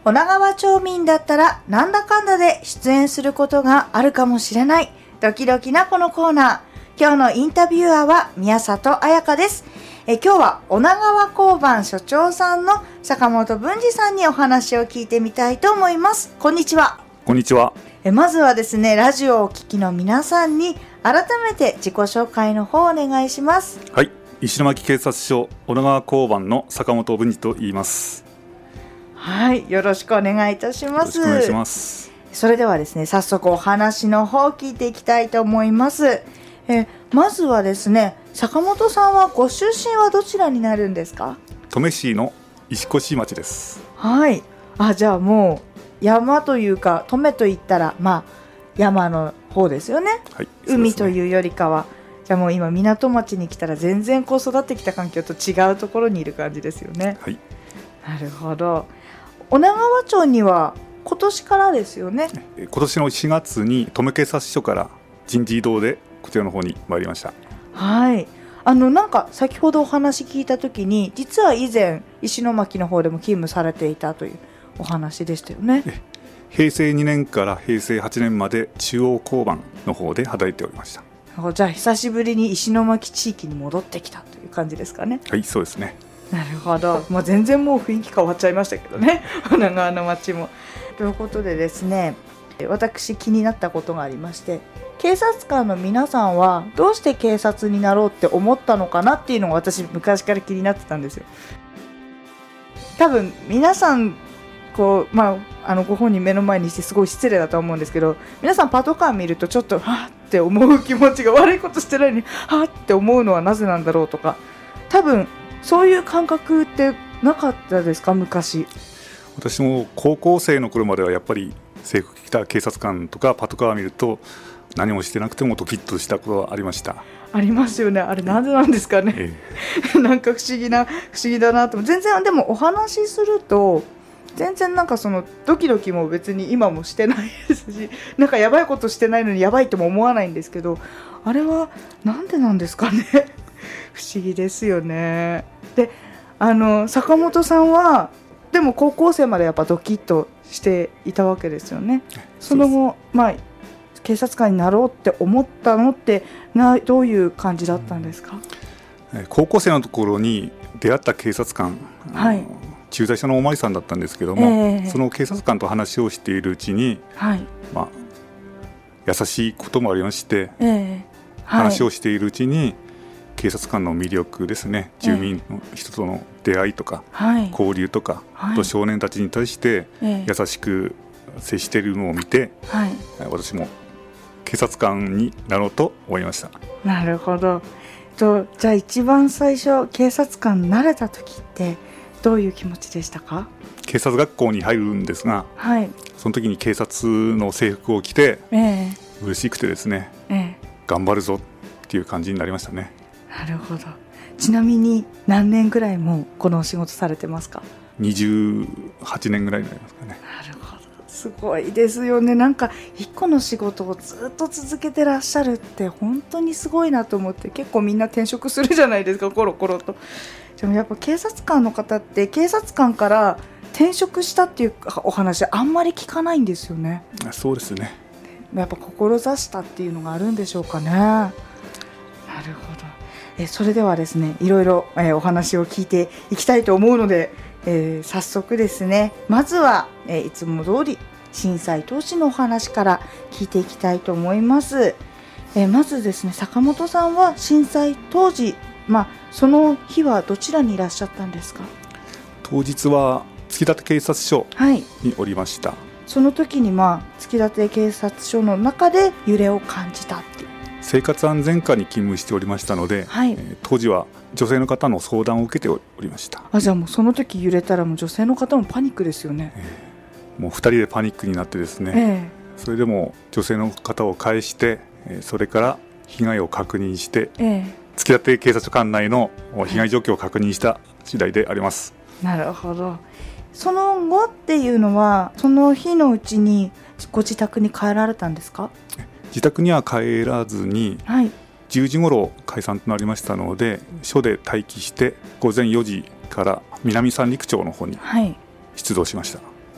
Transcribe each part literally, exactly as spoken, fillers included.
女川町民だったらなんだかんだで出演することがあるかもしれないドキドキなこのコーナー。今日のインタビュアーは宮里彩香です。え今日は女川交番所長さんの坂本文治さんにお話を聞いてみたいと思います。こんにちは。 こんにちは。 えまずはですね、ラジオをお聞きの皆さんに改めて自己紹介の方をお願いします。 はい、石巻警察署女川交番の坂本文治と言います。 はい、よろしくお願いいたします。 よろしくお願いします。 それではですね、早速お話の方を聞いていきたいと思います。えまずはですね、坂本さんはご出身はどちらになるんですか？ 登米市の石越町です。 はい。あ、じゃあもう山というか登米と言ったらまあ山の方ですよね。 はい、 海というよりかは、じゃあもう今港町に来たら全然こう育ってきた環境と違うところにいる感じですよね。 はい。 なるほど。女川町には今年からですよね。 今年のしがつに登米警察署から人事異動でこちらの方に参りました。 はい。あのなんか先ほどお話聞いたときに、実は以前石巻の方でも勤務されていたというお話でしたよね。 へいせいにねんからへいせいはちねんまで中央交番の方で働いておりました。 じゃあ久しぶりに石巻地域に戻ってきたという感じですかね。 はい、そうですね。 なるほど。もう全然もう雰囲気変わっちゃいましたけどね女川の町も。ということでですね、私気になったことがありまして、警察官の皆さんはどうして警察になろうって思ったのかなっていうのが私昔から気になってたんですよ。多分皆さんこう、まあ、あのご本人目の前にしてすごい失礼だと思うんですけど、皆さんパトカー見るとちょっとはぁって思う気持ちが、悪いことしてないのにはぁって思うのはなぜなんだろうとか、多分そういう感覚ってなかったですか？昔。 私も高校生の頃まではやっぱり制服着た警察官とかパトカーを見ると何もしてなくてもドキッとしたことはありました。 ありますよね。あれなんでなんですかね、ええ、なんか不思議な不思議だなと。全然でもお話しすると全然なんかそのドキドキも別に今もしてないですし、なんかやばいことしてないのにやばいとも思わないんですけど、あれはなんでなんですかね不思議ですよね。で、あの坂本さんはでも高校生までやっぱドキッとしていたわけですよね。その後、まあ、警察官になろうって思ったのってなどういう感じだったんですか？ 高校生のところに出会った警察官、はい、駐在所のおまわりさんだったんですけども、えー、その警察官と話をしているうちに、はいまあ、優しいこともありまして、えーはい、話をしているうちに警察官の魅力ですね、住民の人との出会いとか、はい、交流とか、はい、あと少年たちに対して優しく接しているのを見て、はい、私も警察官になろうと思いました。 なるほど。とじゃあ一番最初警察官になれた時ってどういう気持ちでしたか？ 警察学校に入るんですが、はい、その時に警察の制服を着て、えー、嬉しくてですね、えー、頑張るぞっていう感じになりましたね。 なるほど。ちなみに何年ぐらいもこのお仕事されてますか？ にじゅうはちねんぐらいになりますかね。 なるほど。すごいですよね。なんか一個の仕事をずっと続けてらっしゃるって本当にすごいなと思って、結構みんな転職するじゃないですか、コロコロと。でもやっぱ警察官の方って警察官から転職したっていうお話あんまり聞かないんですよね。 そうですね。 やっぱ志したっていうのがあるんでしょうかね。なるほど。えそれではですね、いろいろ、えー、お話を聞いていきたいと思うので、えー、早速ですね、まずは、えー、いつも通り震災当時のお話から聞いていきたいと思います。えー、まずですね、坂本さんは震災当時、まあ、その日はどちらにいらっしゃったんですか？ 当日は月立警察署におりました。はい、 その時に、まあ、月立警察署の中で揺れを感じたっていう。 生活安全課に勤務しておりましたので、はいえー、当時は女性の方の相談を受けておりました。 あ、じゃあもうその時揺れたらもう女性の方もパニックですよね。 えー、もうふたりでパニックになってですね、えー、それでも女性の方を返して、えー、それから被害を確認して、えー、月立警察署管内の被害状況を確認した次第であります。 なるほど。その後っていうのはその日のうちにご自宅に帰られたんですか？ 自宅には帰らずに、はい、じゅうじ頃解散となりましたので署で待機して午前よじから南三陸町の方に出動しました。は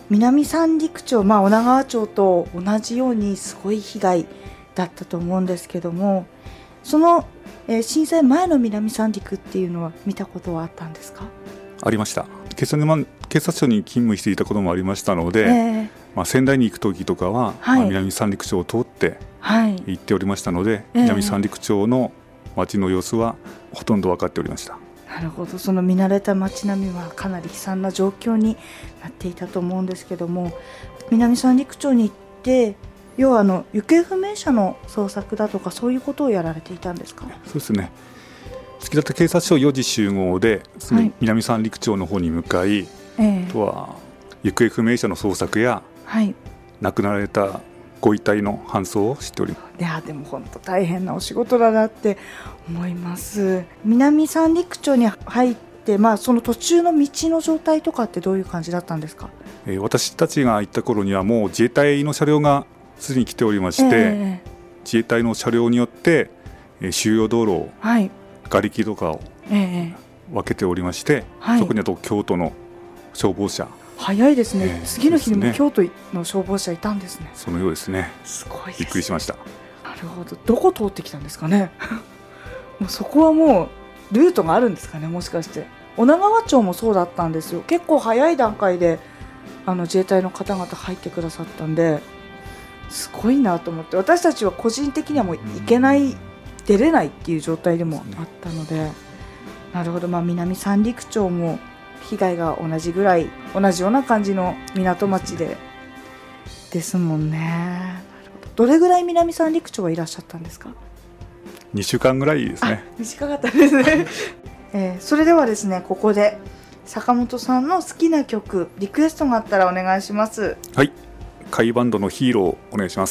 南三陸町、まあ、女川町と同じようにすごい被害だったと思うんですけども、その、えー、震災前の南三陸っていうのは見たことはあったんですか？ ありました。警察に、警察署に勤務していたこともありましたので、えーまあ、仙台に行く時とかは、はいまあ、南三陸町を通って行っておりましたので、はい南三陸町の街の様子はほとんど分かっておりました。 なるほど。その見慣れた街並みはかなり悲惨な状況になっていたと思うんですけども、南三陸町に行って要はあの行方不明者の捜索だとかそういうことをやられていたんですか？ そうですね。月立警察署よじ集合で、はい、南三陸町の方に向かい、えー、あとは行方不明者の捜索や、はい、亡くなられたご遺体の搬送をしております。 いやでも本当大変なお仕事だなって思います。南三陸町に入って、まあ、その途中の道の状態とかってどういう感じだったんですか？ えー、私たちが行った頃にはもう自衛隊の車両がすでに来ておりまして、えー、自衛隊の車両によって、えー、収容道路を、はい、瓦礫とかを分けておりまして、えー、そこにあと京都の消防車、 早いですね、えー、次の日にも京都の消防車いたんですね。 そのようですね。 すごいです。 びっくりしました。 なるほど。どこ通ってきたんですかねもうそこはもうルートがあるんですかね、もしかして。女川町もそうだったんですよ。結構早い段階であの自衛隊の方々入ってくださったんですごいなと思って、私たちは個人的にはもう行けない、うん、出れないっていう状態でもあったので、なるほど。まあ、南三陸町も被害が同じぐらい同じような感じの港町でですもんね。なるほど。どれぐらい南三陸町はいらっしゃったんですか？ にしゅうかんぐらいですね。 短かったですね、えー、それではですね、ここで坂本さんの好きな曲リクエストがあったらお願いします。 はい、カイバンドのヒーローお願いします。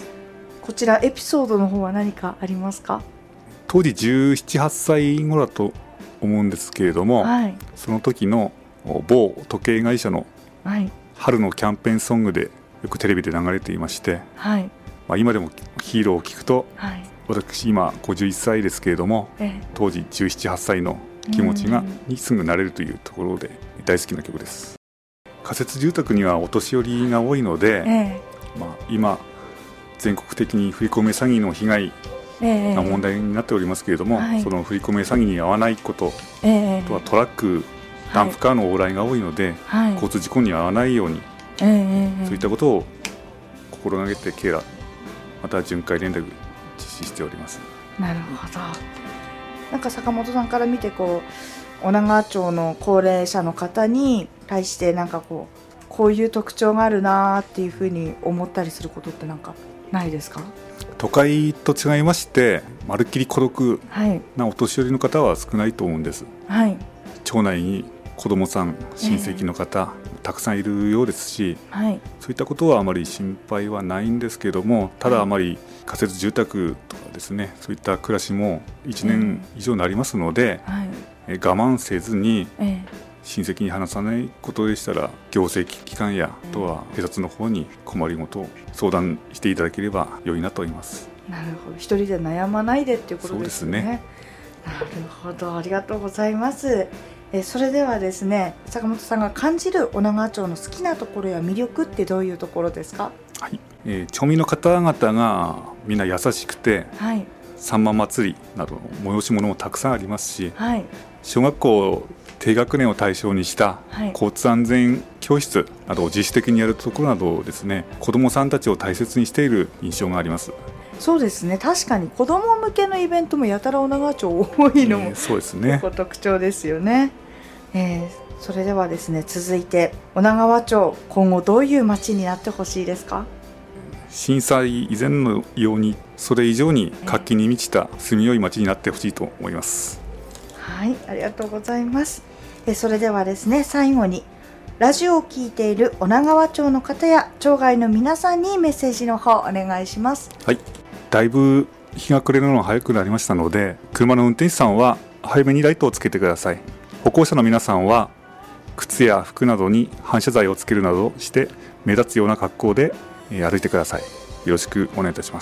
こちらエピソードの方は何かありますか？ 当時じゅうなな、はっさい頃だと思うんですけれども、はい、その時の某時計会社の春のキャンペーンソングでよくテレビで流れていまして、はい、まあ、今でもヒーローを聞くと、はい、私今ごじゅういっさいですけれども、ええ、当時じゅうなな、はっさいの気持ちがにすぐなれるというところで大好きな曲です。仮設住宅にはお年寄りが多いので、ええ、まあ、今全国的に振り込め詐欺の被害が問題になっておりますけれども、えーはい、その振り込め詐欺に遭わないこと、えー、あとはトラック、ダンプカーの往来が多いので、はい、交通事故に遭わないように、えー、そういったことを心がけてケアまた巡回連絡実施しております。 なるほど。なんか坂本さんから見てこう女川町の高齢者の方に対してなんかこうこういう特徴があるなっていうふうに思ったりすることってなんかないですか？ 都会と違いましてまるっきり孤独なお年寄りの方は少ないと思うんです、はい、町内に子どもさん親戚の方、えー、たくさんいるようですし、はい、そういったことはあまり心配はないんですけども、ただあまり仮設住宅とかですね、そういった暮らしもいちねん以上になりますので、えーはい、え我慢せずに、えー親戚に話さないことでしたら行政機関やあとは警察の方に困りごとを相談していただければ良いなと思います。 なるほど。一人で悩まないでっていうことですね。そうですね。なるほど、ありがとうございます。えそれではですね、坂本さんが感じる女川町の好きなところや魅力ってどういうところですか？ はい、えー、町民の方々がみんな優しくて、はい、さんま祭りなどの催し物もたくさんありますし、はい、小学校低学年を対象にした交通安全教室などを自主的にやるところなどですね、子どもさんたちを大切にしている印象があります。 そうですね、確かに子ども向けのイベントもやたら女川町多いのも、えー、そうですね、特徴ですよね、えー、それではですね、続いて女川町今後どういう街になってほしいですか？ 震災以前のようにそれ以上に活気に満ちた住みよい街になってほしいと思います、 えー、はい、ありがとうございます。それではですね、最後にラジオを聞いている女川町の方や町外の皆さんにメッセージの方お願いします。 はい、だいぶ日が暮れるのが早くなりましたので、車の運転手さんは早めにライトをつけてください。歩行者の皆さんは靴や服などに反射材をつけるなどして目立つような格好で歩いてください。よろしくお願いいたします。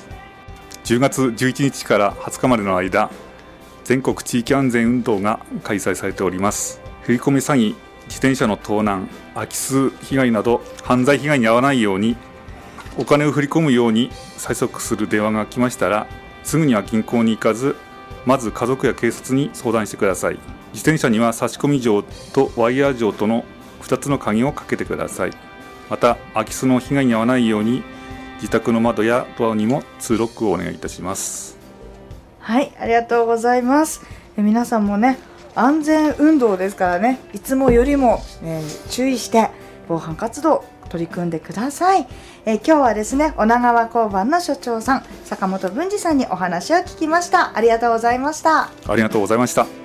じゅうがつじゅういちにちからはつかまでの間、全国地域安全運動が開催されております。振り込め詐欺自転車の盗難、空き巣被害など犯罪被害に遭わないように、お金を振り込むように催促する電話が来ましたら、すぐには銀行に行かず、まず家族や警察に相談してください。自転車には差し込み錠とワイヤー錠とのふたつの鍵をかけてください。また空き巣の被害に遭わないように、自宅の窓やドアにもツーロックをお願いいたします。 はい、ありがとうございます。え皆さんもね、安全運動ですからね、いつもよりも、えー、注意して防犯活動取り組んでください。えー、今日はですね、女川交番の所長さん、坂本文治さんにお話を聞きました。ありがとうございました。 ありがとうございました。